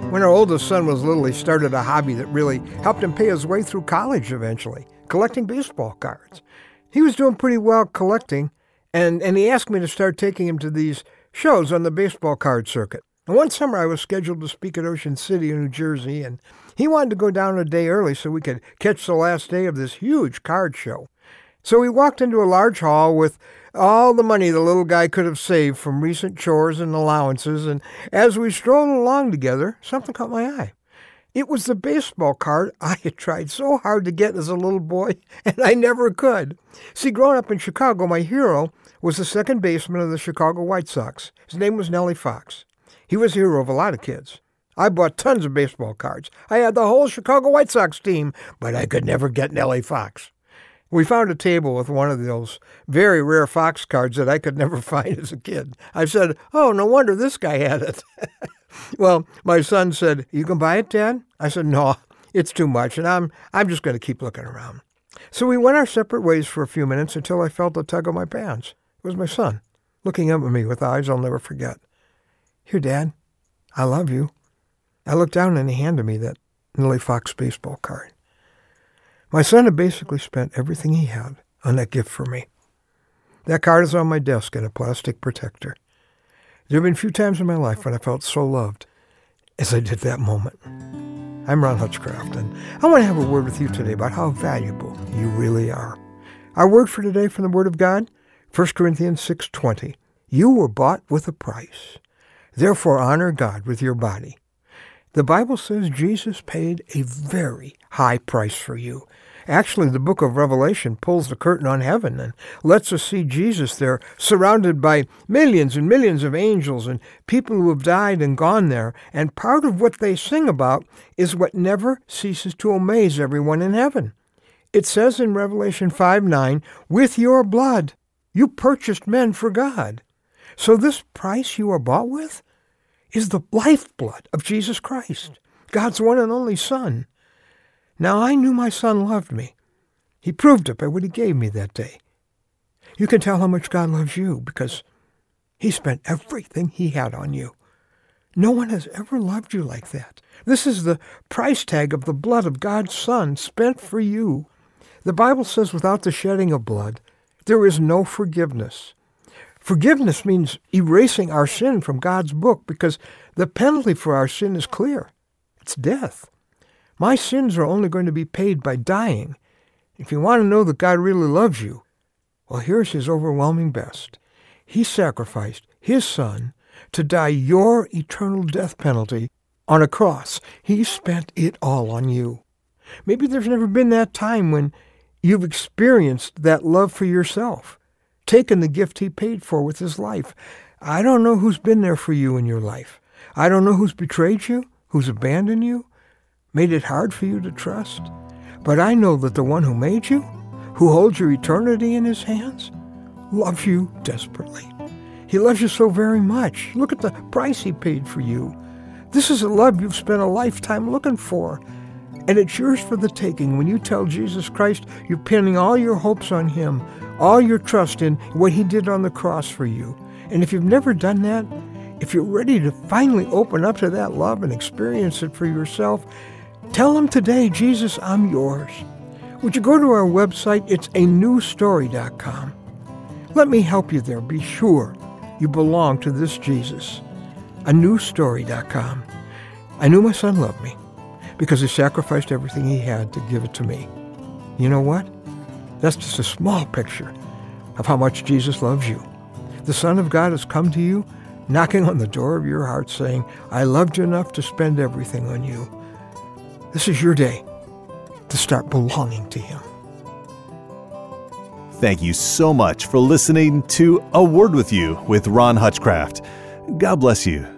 When our oldest son was little, he started a hobby that really helped him pay his way through college eventually, collecting baseball cards. He was doing pretty well collecting, and he asked me to start taking him to these shows on the baseball card circuit. And one summer I was scheduled to speak at Ocean City, New Jersey, and he wanted to go down a day early so we could catch the last day of this huge card show. So we walked into a large hall with all the money the little guy could have saved from recent chores and allowances, and as we strolled along together, something caught my eye. It was the baseball card I had tried so hard to get as a little boy, and I never could. See, growing up in Chicago, my hero was the second baseman of the Chicago White Sox. His name was Nellie Fox. He was the hero of a lot of kids. I bought tons of baseball cards. I had the whole Chicago White Sox team, but I could never get Nellie Fox. We found a table with one of those very rare Fox cards that I could never find as a kid. I said, "Oh, no wonder this guy had it." Well, my son said, "You can buy it, Dad?" I said, "No, it's too much, and I'm just going to keep looking around." So we went our separate ways for a few minutes until I felt a tug on my pants. It was my son, looking up at me with eyes I'll never forget. "Here, Dad, I love you." I looked down and he handed me that Nellie Fox baseball card. My son had basically spent everything he had on that gift for me. That card is on my desk in a plastic protector. There have been few times in my life when I felt so loved as I did that moment. I'm Ron Hutchcraft, and I want to have a word with you today about how valuable you really are. Our word for today from the Word of God, 1 Corinthians 6:20. You were bought with a price. Therefore honor God with your body. The Bible says Jesus paid a very high price for you. Actually, the book of Revelation pulls the curtain on heaven and lets us see Jesus there, surrounded by millions and millions of angels and people who have died and gone there. And part of what they sing about is what never ceases to amaze everyone in heaven. It says in Revelation 5:9, "With your blood you purchased men for God." So this price you are bought with is the lifeblood of Jesus Christ, God's one and only Son. Now, I knew my son loved me. He proved it by what he gave me that day. You can tell how much God loves you because he spent everything he had on you. No one has ever loved you like that. This is the price tag of the blood of God's Son spent for you. The Bible says without the shedding of blood, there is no forgiveness. Forgiveness means erasing our sin from God's book because the penalty for our sin is clear. It's death. My sins are only going to be paid by dying. If you want to know that God really loves you, well, here's his overwhelming best. He sacrificed his Son to die your eternal death penalty on a cross. He spent it all on you. Maybe there's never been that time when you've experienced that love for yourself, taken the gift he paid for with his life. I don't know who's been there for you in your life. I don't know who's betrayed you, who's abandoned you, made it hard for you to trust. But I know that the one who made you, who holds your eternity in his hands, loves you desperately. He loves you so very much. Look at the price he paid for you. This is a love you've spent a lifetime looking for. And it's yours for the taking when you tell Jesus Christ you're pinning all your hopes on him, all your trust in what he did on the cross for you. And if you've never done that, if you're ready to finally open up to that love and experience it for yourself, tell him today, Jesus, I'm yours. Would you go to our website? It's anewstory.com. Let me help you there. Be sure you belong to this Jesus. Anewstory.com. I knew my son loved me because he sacrificed everything he had to give it to me. You know what? That's just a small picture of how much Jesus loves you. The Son of God has come to you, knocking on the door of your heart saying, I loved you enough to spend everything on you. This is your day to start belonging to him. Thank you so much for listening to A Word With You with Ron Hutchcraft. God bless you.